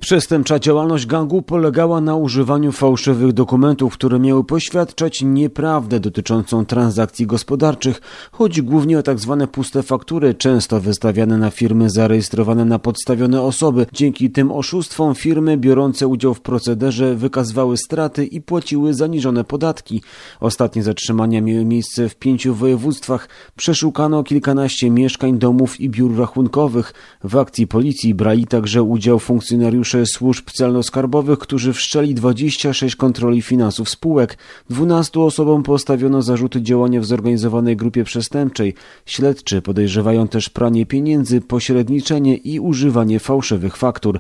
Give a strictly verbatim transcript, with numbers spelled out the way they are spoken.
Przestępcza działalność gangu polegała na używaniu fałszywych dokumentów, które miały poświadczać nieprawdę dotyczącą transakcji gospodarczych. Chodzi głównie o tzw. puste faktury, często wystawiane na firmy zarejestrowane na podstawione osoby. Dzięki tym oszustwom firmy biorące udział w procederze wykazywały straty i płaciły zaniżone podatki. Ostatnie zatrzymania miały miejsce w pięciu województwach. Przeszukano kilkanaście mieszkań, domów i biur rachunkowych. W akcji policji brali także udział funkcjonariusze służb celno-skarbowych, którzy wszczęli dwadzieścia sześć kontroli finansów spółek. dwunastu osobom postawiono zarzuty działania w zorganizowanej grupie przestępczej. Śledczy podejrzewają też pranie pieniędzy, pośredniczenie i używanie fałszywych faktur.